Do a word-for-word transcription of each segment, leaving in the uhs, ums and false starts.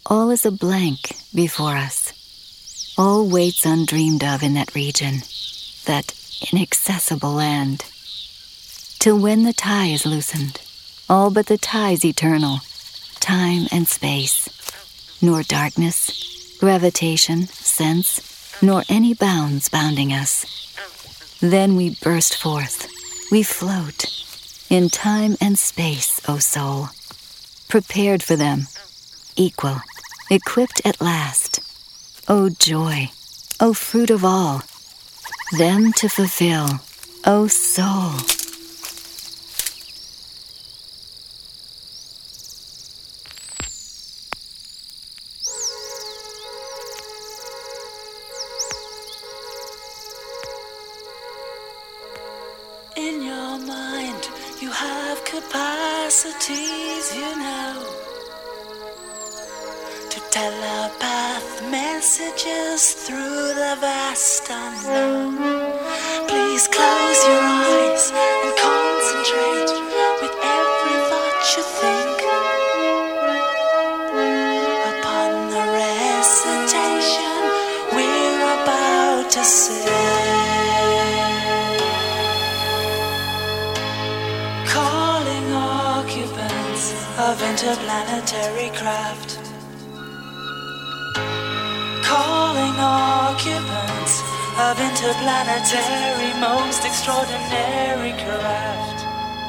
all is a blank before us. All waits undreamed of in that region, that inaccessible land. Till when the tie is loosened, all but the tie's eternal, time and space, nor darkness, gravitation, sense, nor any bounds bounding us. Then we burst forth, we float, in time and space, O soul, prepared for them, equal, equipped at last. O joy, O fruit of all, them to fulfill, O soul. In your mind, you have capacities, you know, to telepath messages through the vast unknown. Please close your eyes and concentrate with every thought you think upon the recitation we're about to say. Calling occupants of interplanetary craft. Calling occupants of interplanetary most extraordinary craft.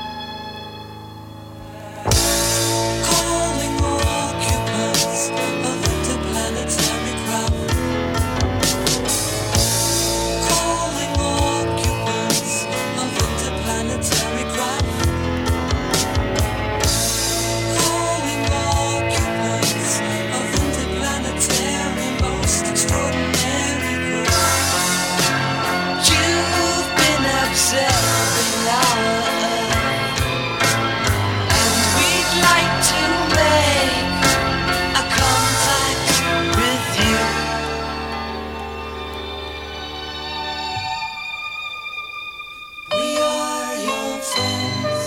Calling occupants of interplanetary craft. Calling occupants of interplanetary craft. Calling occupants of interplanetary most extraordinary craft. You've been observing our Earth, and we'd like to make a contact with you. We are your friends.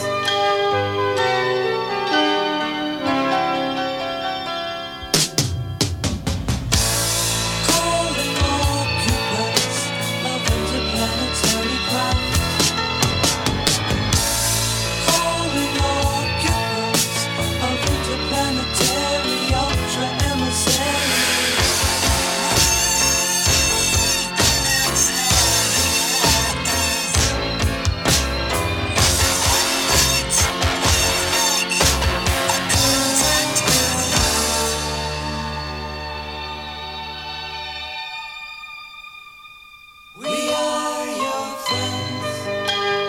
Calling occupants of interplanetary craft. Calling occupants of interplanetary ultra emissary. We are your friends.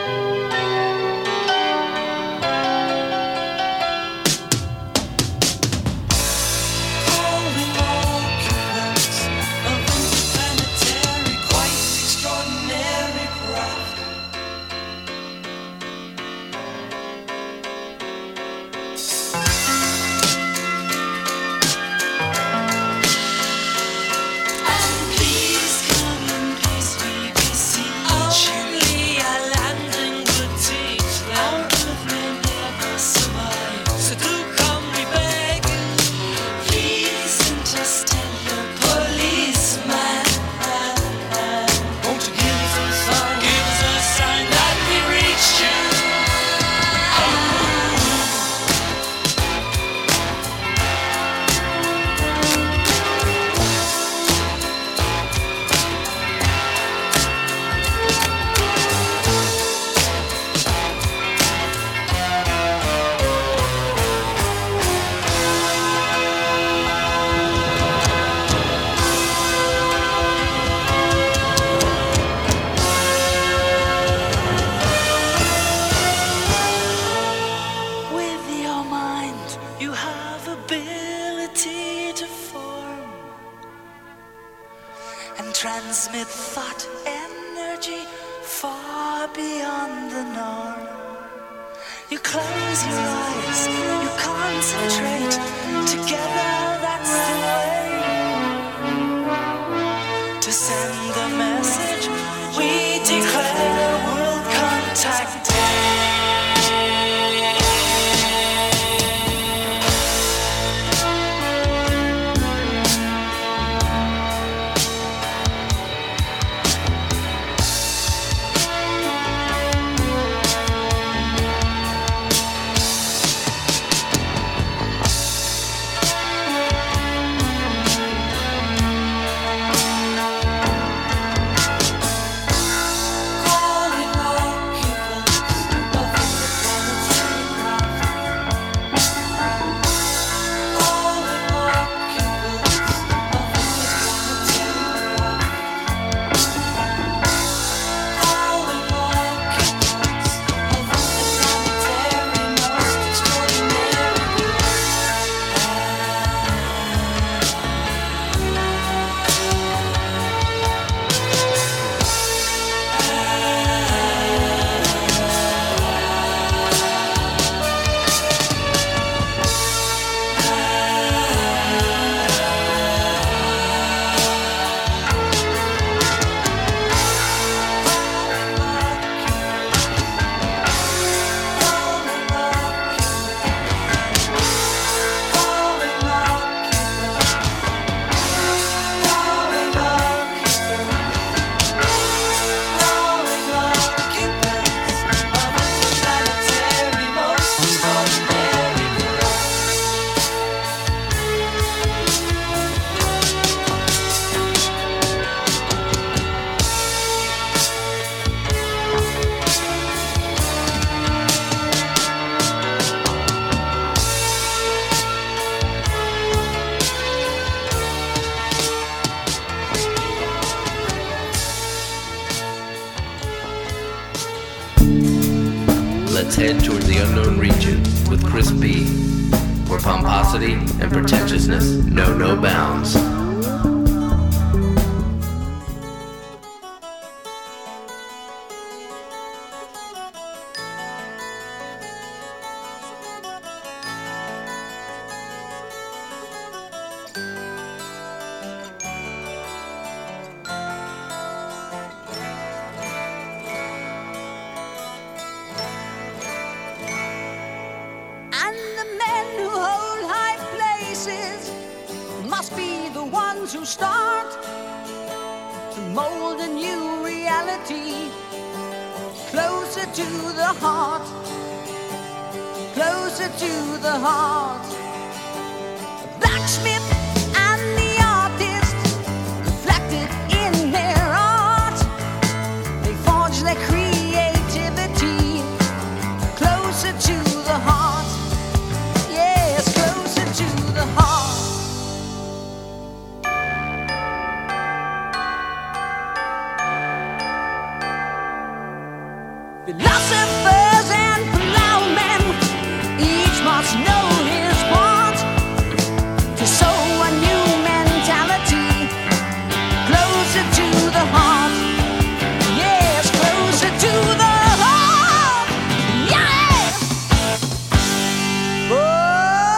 Calling occupants of interplanetary quite extraordinary craft. And please come in peace, we beseech you. Only a landing would teach them. Our Earth may never survive, so do come, we beg you. Please interstellar policeman, won't you give us a sign? Give us a sign that we reached you. With your mind, you have ability to form and transmit thought energy far beyond the norm. You close your eyes, you concentrate. Together, that's the way to send the message. We declare World Contact Day. head toward the unknown region with Chris B, where pomposity and pretentiousness know no bounds. To start to mold a new reality closer to the heart, closer to the heart. The blacksmith and the artist reflected in their art. They forged their creativity closer to the heart. Yes, closer to the heart. Philosophers and plowmen, each must know his part to sow a new mentality closer to the heart. Yes, closer to the heart. Yeah. Oh.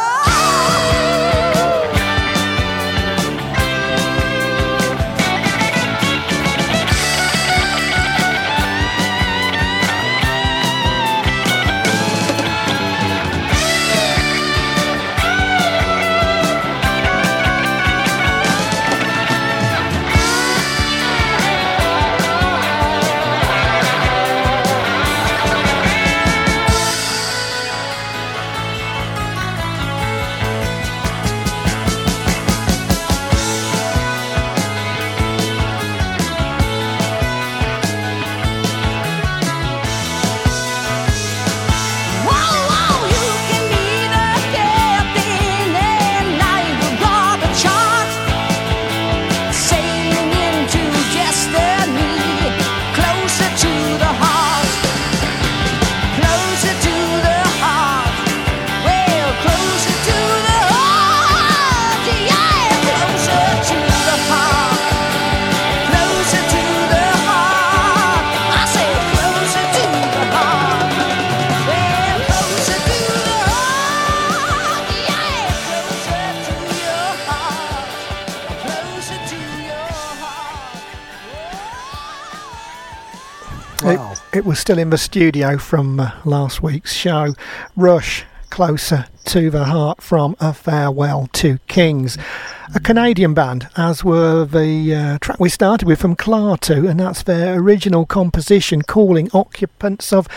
Wow. It, it was still in the studio from uh, last week's show. Rush, Closer to the Heart from A Farewell to Kings. A Canadian band, as were the uh, track we started with from Klaatu, and that's their original composition, Calling Occupants of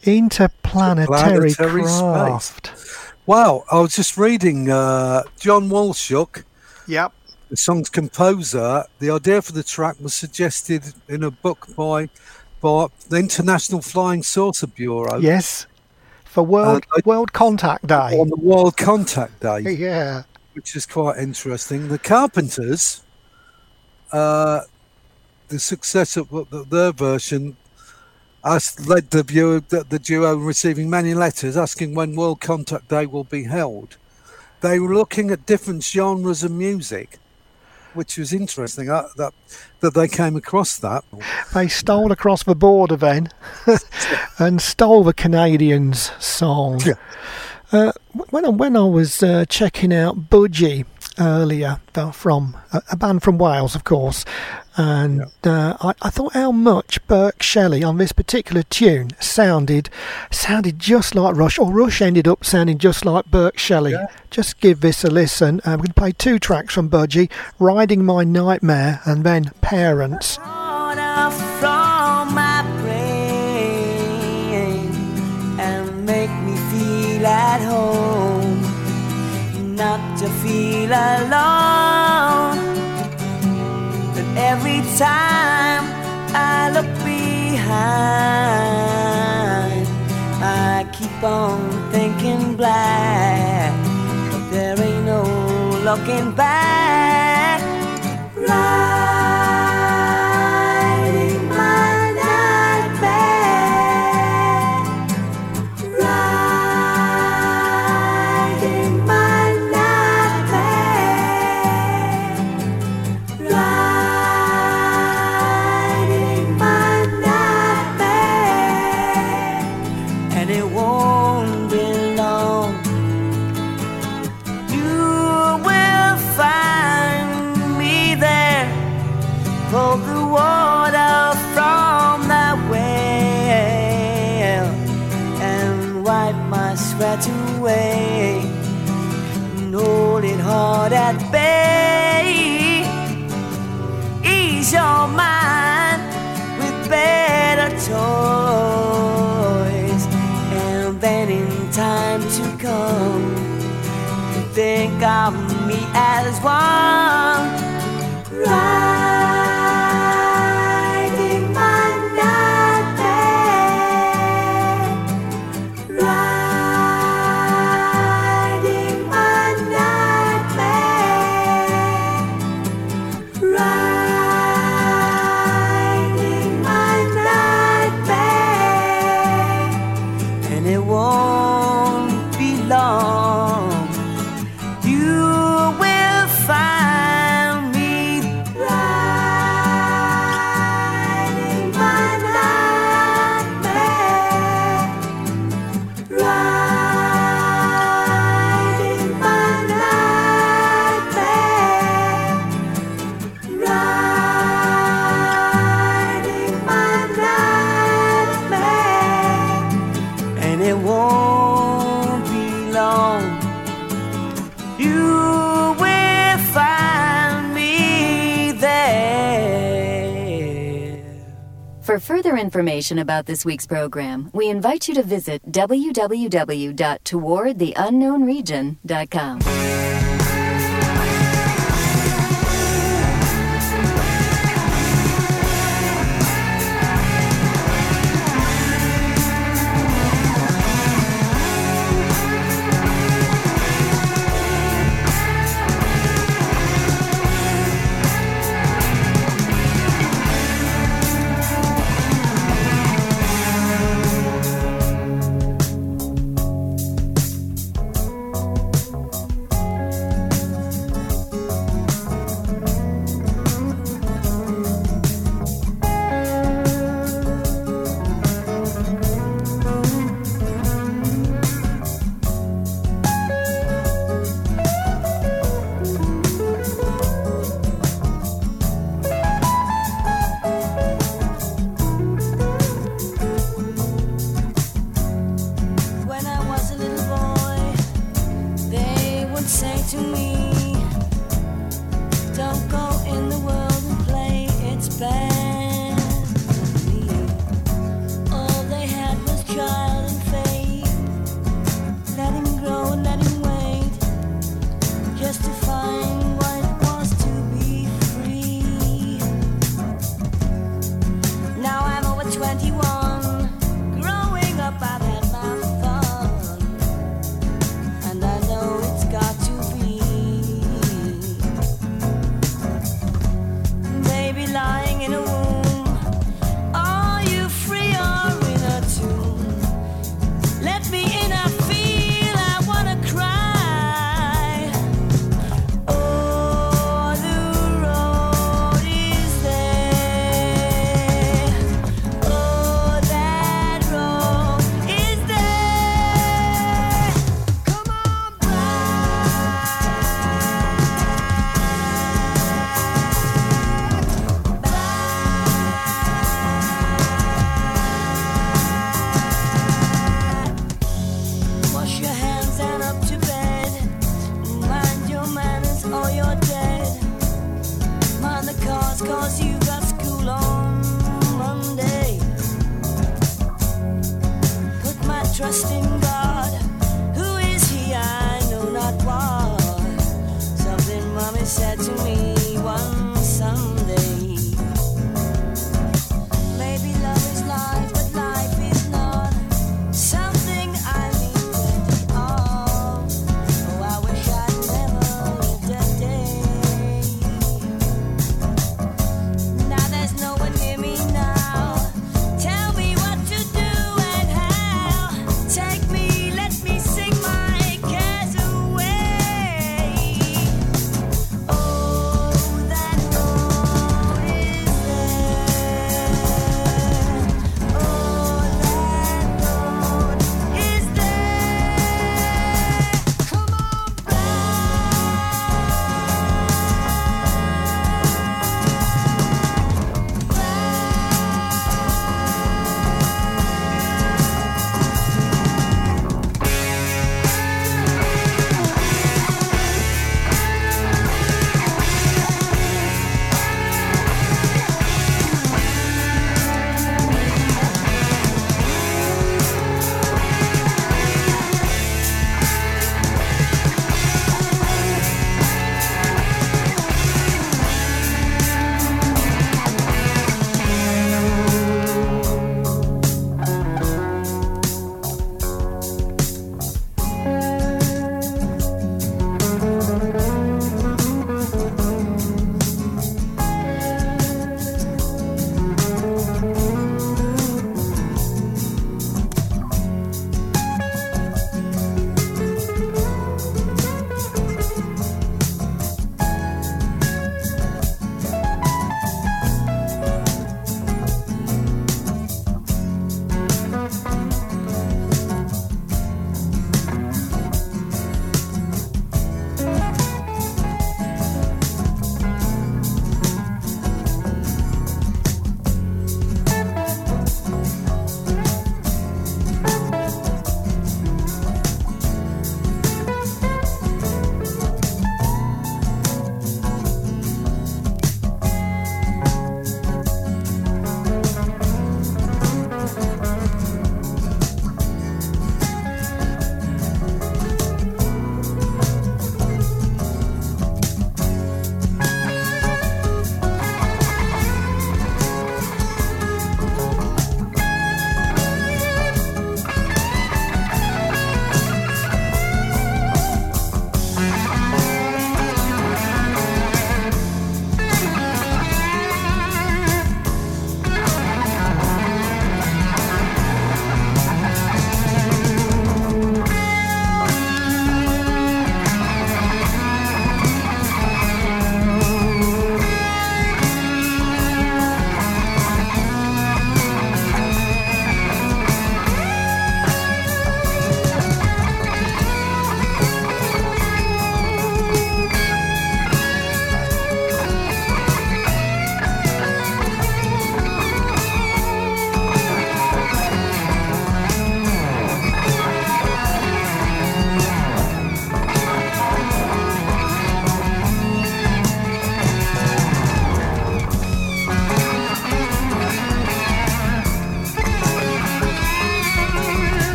Interplanetary Planetary Craft. Space. Wow, I was just reading uh, John Walshook. Yep. The song's composer. The idea for the track was suggested in a book by by the International Flying Saucer Bureau. Yes, for World uh, World Contact Day. On the World Contact Day. Yeah. Which is quite interesting. The Carpenters, uh, the success of their version, has led the, view, the, the duo receiving many letters asking when World Contact Day will be held. They were looking at different genres of music, which was interesting uh, that that they came across that. They stole across the border then and stole the Canadians' song. Yeah. Uh, when I, when I was uh, checking out Budgie earlier, from a, a band from Wales, of course, and yeah. uh, I, I thought how much Burke Shelley on this particular tune sounded sounded just like Rush, or Rush ended up sounding just like Burke Shelley. Yeah. Just give this a listen. Uh, we're going to play two tracks from Budgie, Riding My Nightmare and then Parents. From my brain and make me feel at home, not to feel alone. But every time I look behind, I keep on thinking black, but there ain't no looking back. Riding my nightmare, my sweat away and hold it hard at bay. Ease your mind with better toys, and then in time to come, think of me as one. Riding my nightmare, riding my nightmare, riding my nightmare, and it won't be long. You will find me riding my nightmare, riding my nightmare, riding my nightmare, and it won't be long. You will find me there. For further information about this week's program, we invite you to visit w w w dot toward the unknown region dot com. When I was a little boy, they would say to me, don't go in the world and play, it's bad for me. All they had was child and faith. Let him grow and let him wait, just to find what it was to be free. Now I'm over twenty-one, growing up I've had my fun, and I know it's got to be. Baby lying in a womb, are you free or in a tomb? Let me in, I feel I wanna cry. Oh, the road is there. Oh, that road is there. Come on, wash your hands and up to bed. Mind your manners or you're dead. Mind the cars, cause you got school on Monday. Put my trust in God. Who is he? I know not what. Something mommy said to me one Sunday. Maybe love is life, but life is not something I need plenty of. Oh, I wish I'd never lived that day. Now there's no one near me now. Tell me what to do and how. Take me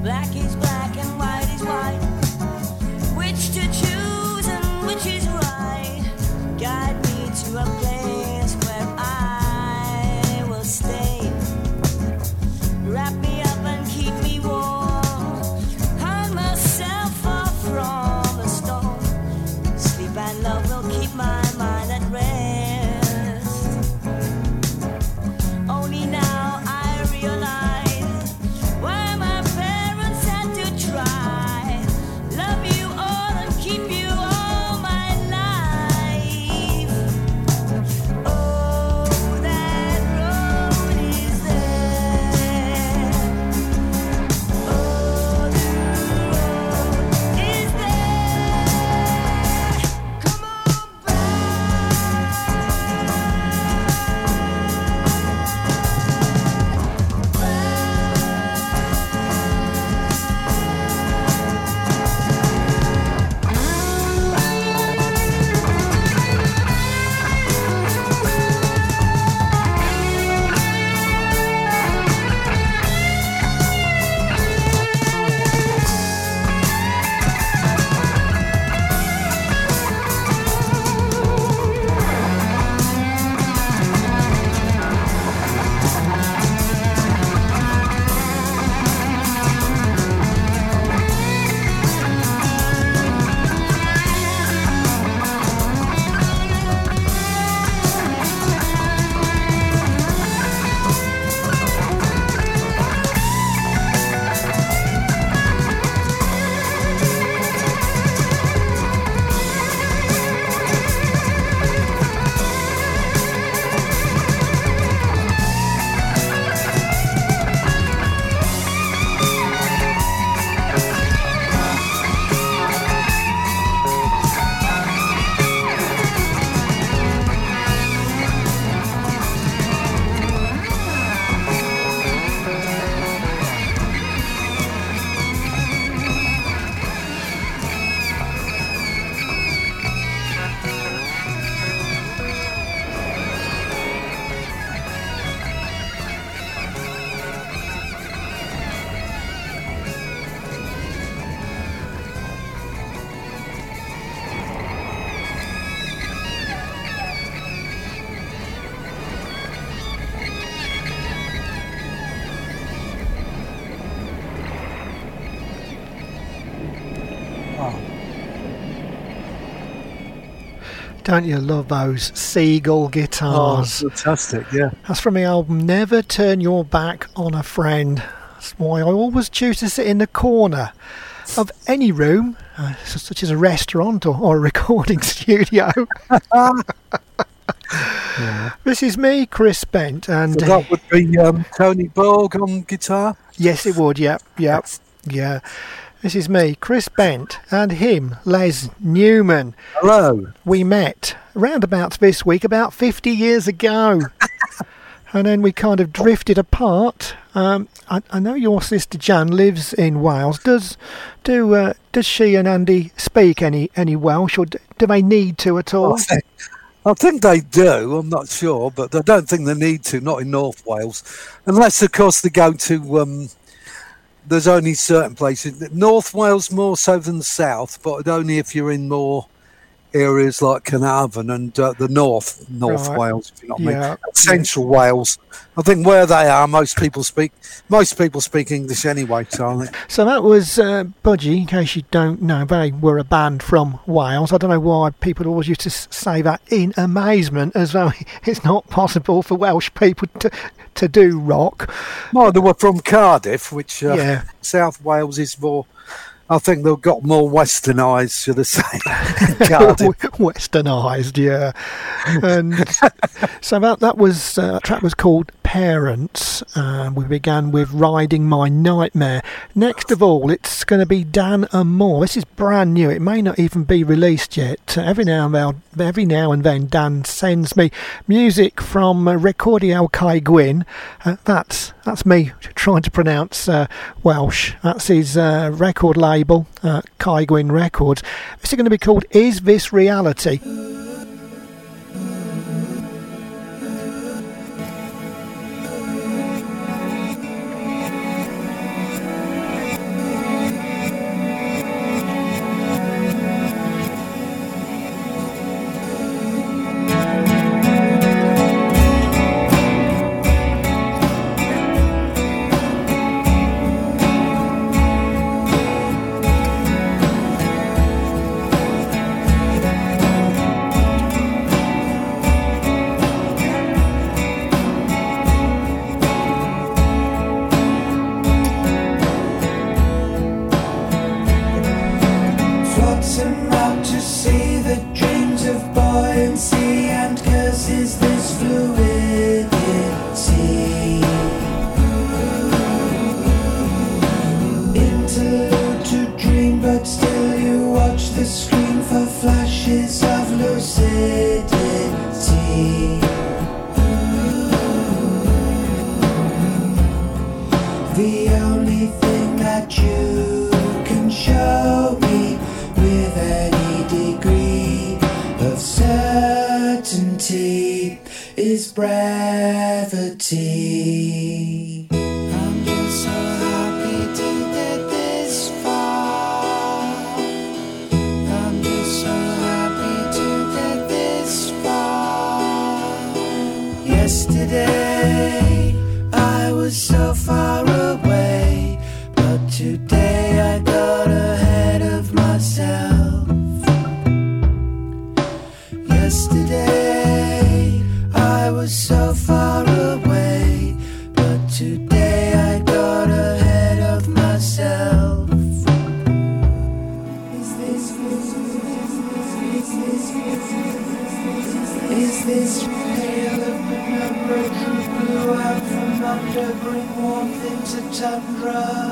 Black is black and white is white. Which to choose and which is right. Guide me to a place where I will stay. Wrap me up and keep me warm. Hide myself far from the storm. Sleep and love will keep my mind at rest. Only now I realize why my parents had to try. Love you all and keep you all my life. Oh, that road is there. Oh, the road is there. Come on Don't you love those Seagull Oh, guitars? fantastic, yeah. That's from the album Never Turn Your Back on a Friend. That's why I always choose to sit in the corner of any room, uh, such as a restaurant or, or a recording studio. Yeah. This is me, Chris Bent, and So that would be um, Tony Borg on guitar. yes, it would. Yep, yep, yeah. This is me, Chris Bent, and him, Les Newman. Hello. We met roundabouts this week about fifty years ago. And then we kind of drifted apart. Um, I, I know your sister Jan lives in Wales. Does do uh, does she and Andy speak any, any Welsh, or do, do they need to at all? I think, I think they do, I'm not sure, but I don't think they need to, not in North Wales. Unless, of course, they go to... Um, there's only certain places. North Wales more so than the south, but only if you're in more areas like Carnarvon and uh, the north, North Right. Wales, if you know what I Yeah. mean. Central Wales. I think where they are, most people speak most people speak English anyway, so I think. So that was uh, Budgie, in case you don't know. They were a band from Wales. I don't know why people always used to s- say that in amazement, as though it's not possible for Welsh people to to do rock. Well, they were from Cardiff, which uh, Yeah. South Wales is more... I think they've got more westernised, should I say. Cardiff. Westernised, yeah. And so that that was uh, that track was called Parents. Uh, we began with Riding My Nightmare. Next of all, it's going to be Dan and More. This is brand new. It may not even be released yet. Uh, every now and then, every now and then, Dan sends me music from uh, Recordio Cai Gwyn. Uh, that's that's me trying to pronounce uh, Welsh. That's his uh, record label, uh, Cai Gwyn Records. This is going to be called Is This Reality? but still you watch the screen for flashes of lucidity. The only thing that you can show me with any degree of certainty is brevity. I'm just so happy to get this far. I'm just so happy to get this far. Yesterday I was so far away, but today I got ahead of myself. Yesterday I was so far away, but today I got ahead of myself. Is this Is this tale of penumbra who blew out from under, bring warmth into tundra?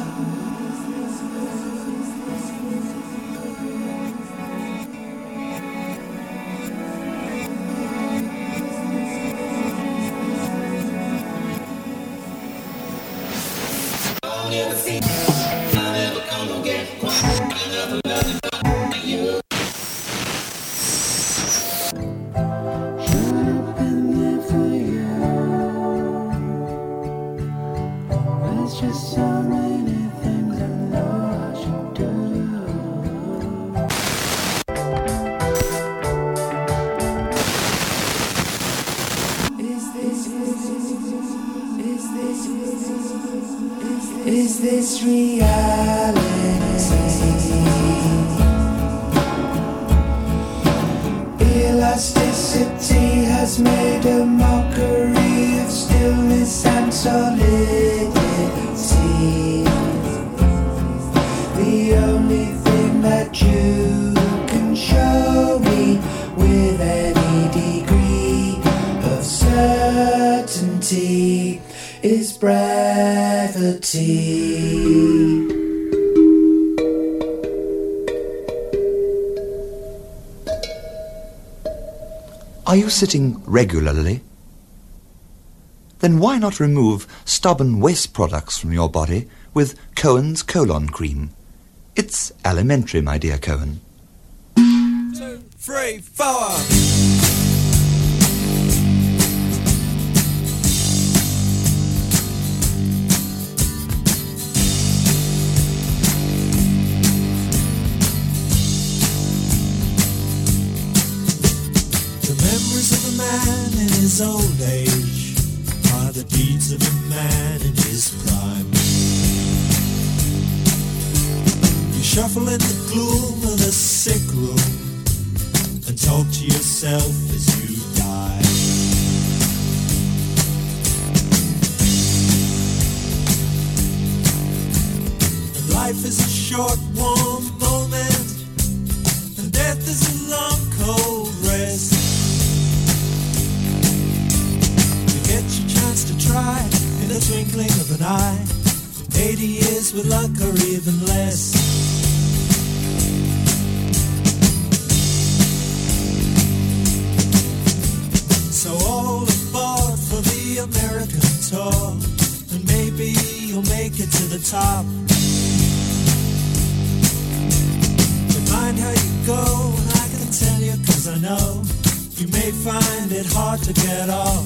Just so many things I know I should do. Is this, is this, is this reality? Elasticity has made a mockery of stillness and solidity. The only thing that you can show me with any degree of certainty is brevity. Are you sitting regularly? Then why not remove stubborn waste products from your body with Cohen's Colon Cream? It's alimentary, my dear Cohen. Two, three, four. The memories of a man in his old age are the deeds of a man in his prime. You shuffle in the gloom of the sick room and talk to yourself as you die. And life is a short, warm moment, and death is a long, cold rest. Get your chance to try in the twinkling of an eye. Eighty years with luck or even less. So all aboard for the American tour, and maybe you'll make it to the top. But mind how you go, and I can tell you 'cause I know you may find it hard to get off.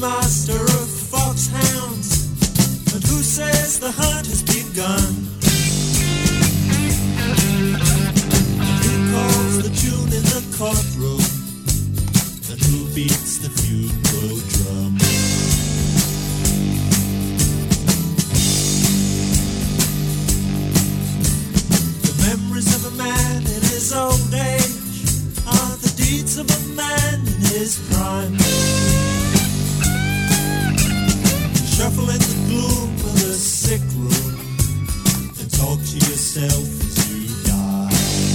master of foxhounds? And who says the hunt has begun? Who calls the tune in the courtroom? And who beats the funeral drum? The memories of a man in his old age are the deeds of a man in his prime. Shuffle in the gloom of the sick room and talk to yourself as you die.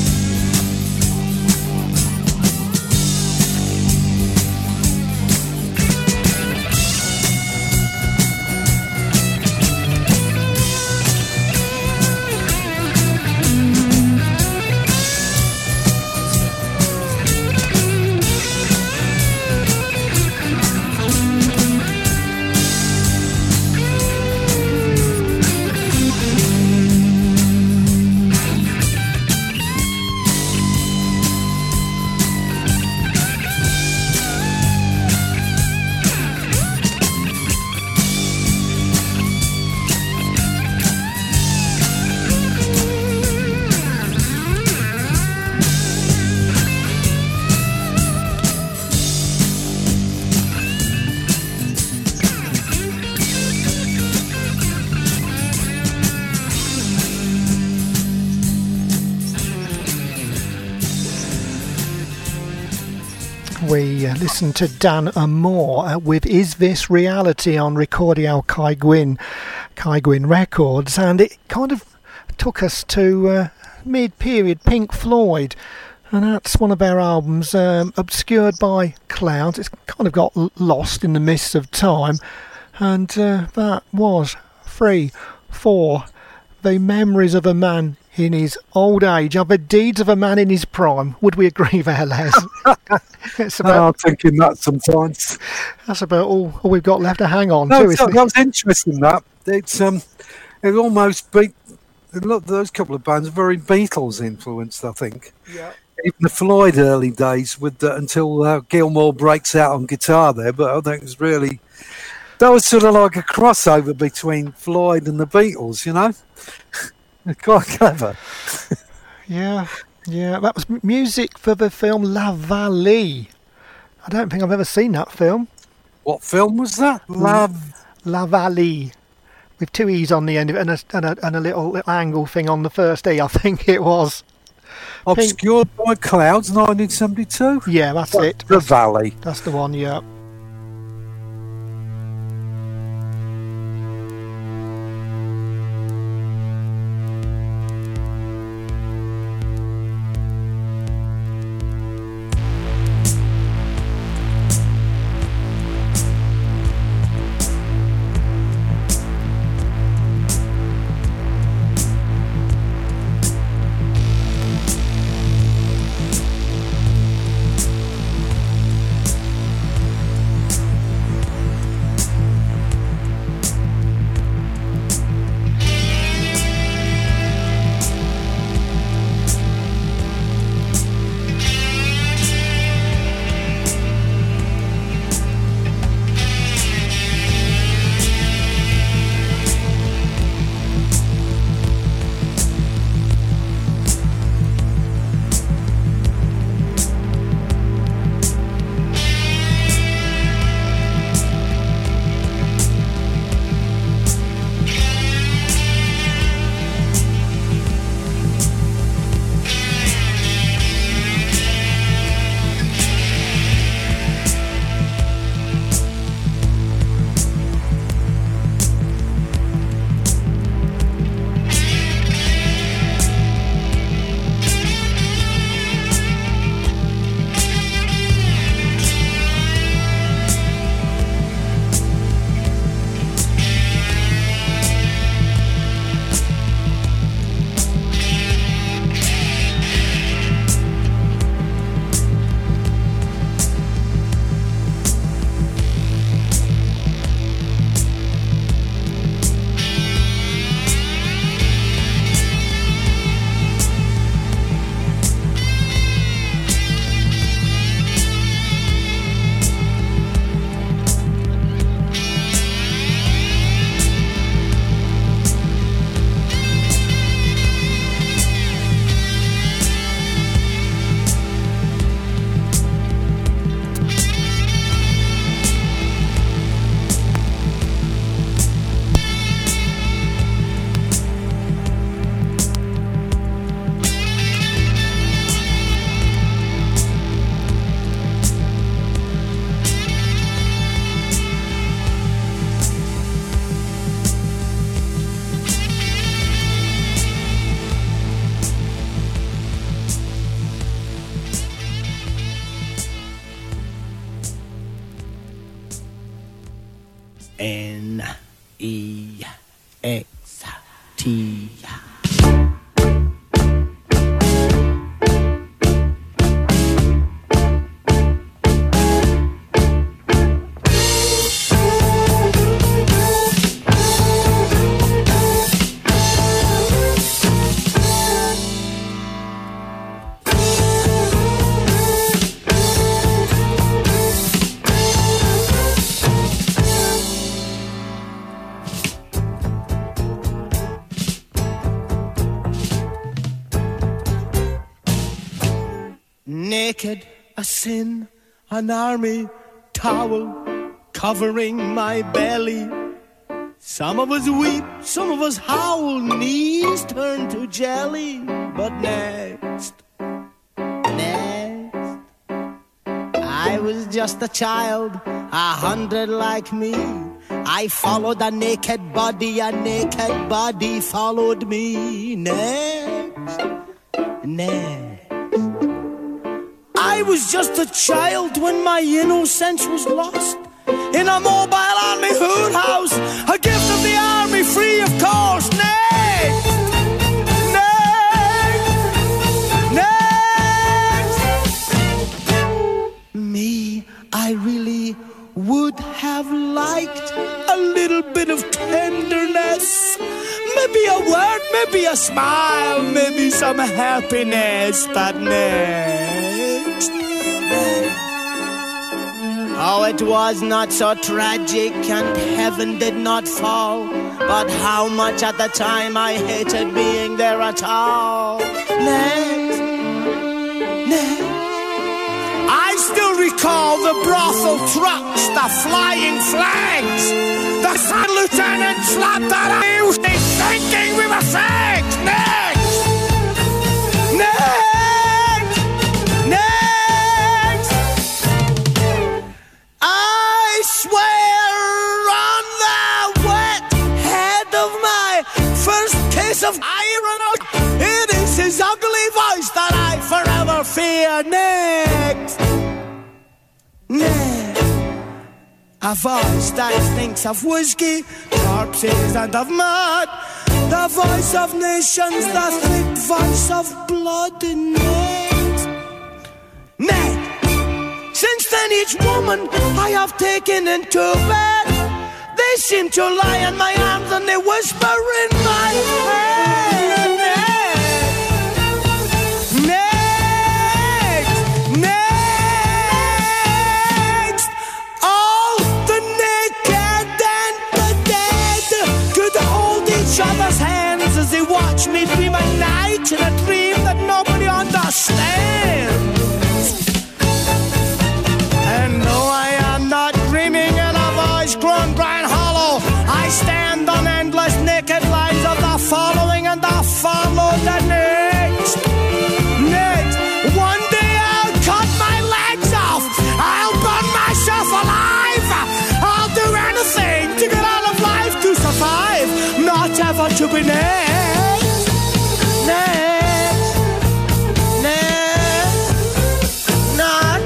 We uh, listened to Dan Amore uh, with Is This Reality on Recordial Kai Gwyn, Kai Gwyn Records, and it kind of took us to uh, mid-period Pink Floyd, and that's one of their albums, um, Obscured by Clouds. It's kind of got l- lost in the mists of time, and uh, that was free for the memories of a man in his old age, are the deeds of a man in his prime. Would we agree there, Les? It's about, I'm thinking that sometimes. That's about all, all we've got left to hang on No, to, isn't that it? was interesting. That it's um, it almost beat. Look, those couple of bands are very Beatles influenced, I think. Yeah. Even the Floyd early days, with the, until uh, Gilmour breaks out on guitar there, but I think it was really that was sort of like a crossover between Floyd and the Beatles, you know. Quite clever. Yeah, yeah. That was m- music for the film La Vallée. I don't think I've ever seen that film. What film was that? Love. La Vallée, with two E's on the end of it and a, and a, and a little, little angle thing on the first E, I think it was. Obscured by Clouds, nineteen seventy-two. Yeah, that's What, it. The That's, Valley. that's the one, yeah. N E X T. Naked, a sin, an army towel covering my belly. Some of us weep, some of us howl, knees turn to jelly. But next, next, I was just a child, a hundred like me. I followed a naked body, a naked body followed me. Next, next. I was just a child when my innocence was lost in a mobile army hood house, a gift of the army, free of course. Next, next, next. Me, I really would have liked a little bit of tenderness, maybe a word, maybe a smile, maybe some happiness. But next, oh, it was not so tragic and heaven did not fall, but how much at the time I hated being there at all. Next, next. I still recall the brothel trucks, the flying flags, the Sun Lieutenant slapped that I was thinking we were fags. Next, next, next. I swear on the wet head of my first case of iron, it is his ugly voice that I forever fear. Next, next. A voice that thinks of whiskey, corpses and of mud. The voice of nations, the thick voice of blood. And next, next. Since then each woman I have taken into bed, they seem to lie in my arms and they whisper in my head. Next, next, all the naked and the dead could hold each other's hands as they watch me dream a night in a dream that nobody understands. And though I am not dreaming in a voice grown dry and hollow, I stand on endless naked lines of the following and the follow the next. Next, one day I'll cut my legs off, I'll burn myself alive, I'll do anything to get out of life to survive, not ever to be next. Next, next, not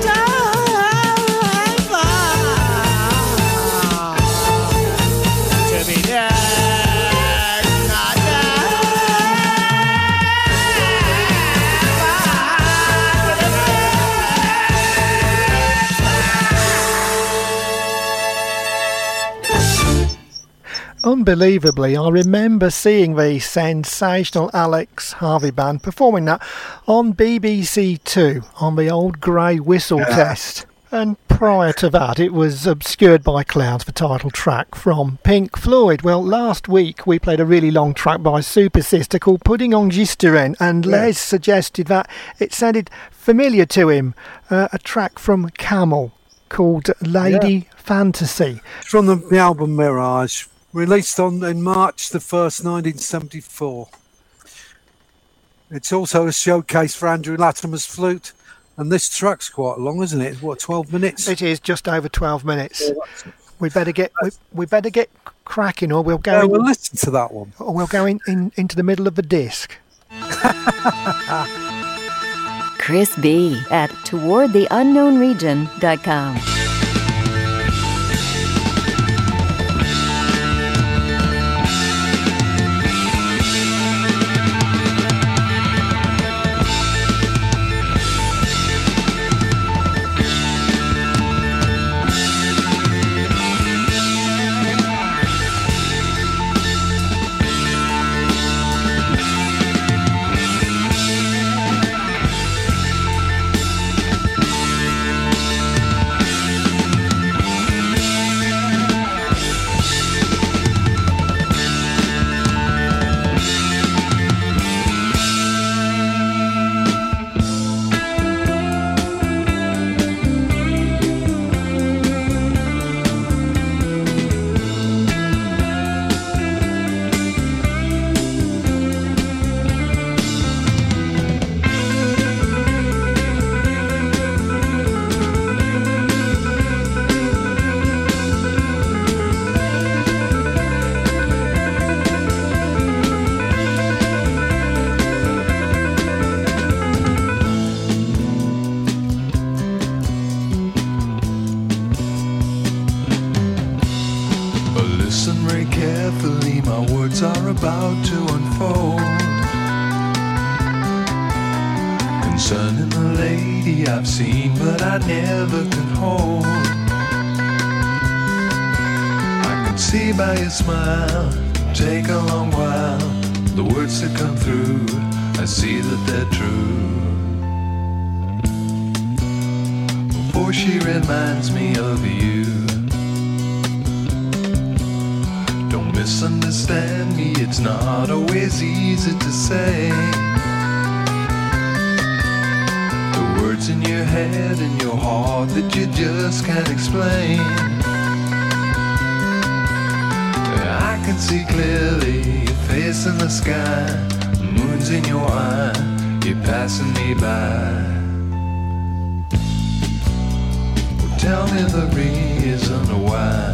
Unbelievably, I remember seeing the sensational Alex Harvey Band performing that on B B C Two on the old grey whistle yeah. test. And prior to that, it was Obscured by Clouds, the title track from Pink Floyd. Well, last week we played a really long track by Super Sister called Pudding on Glycerine, and Les yes. suggested that it sounded familiar to him, uh, a track from Camel called Lady yeah. Fantasy. From the, the album Mirage, released on in March the first, nineteen seventy-four. It's also a showcase for Andrew Latimer's flute. And this track's quite long, isn't it? What, twelve minutes? It is just over twelve minutes. Yeah, we better get we, we better get cracking, or we'll go. Yeah, in, we'll listen to that one. Or we'll go in, in into the middle of the disc. Chris B at toward the unknown region dot com. are about to unfold concerning the lady I've seen but I never can hold. I can see by your smile, take a long while, the words that come through, I see that they're true. For she reminds me of you. Don't misunderstand me, it's not always easy to say. The words in your head and your heart that you just can't explain. I can see clearly your face in the sky, moon's in your eye, you're passing me by. Tell me the reason why.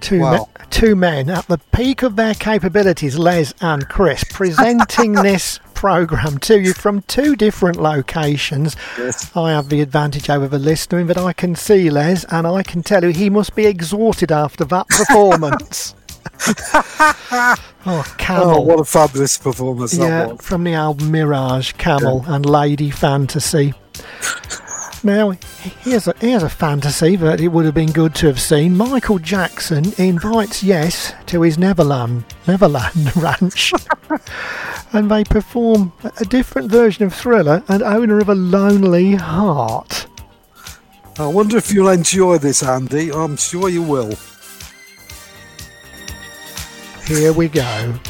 Two, Wow. me- two men at the peak of their capabilities, Les and Chris, presenting this programme to you from two different locations. Yes. I have the advantage over the listener in that I can see Les, and I can tell you he must be exhausted after that performance. Oh, Camel. Oh, what a fabulous performance Yeah, that was. from the album Mirage, Camel and Lady Fantasy. Now, here's a, here's a fantasy that it would have been good to have seen. Michael Jackson invites Yes to his Neverland, Neverland ranch. And they perform a different version of Thriller and Owner of a Lonely Heart. I wonder if you'll enjoy this, Andy. I'm sure you will. Here we go.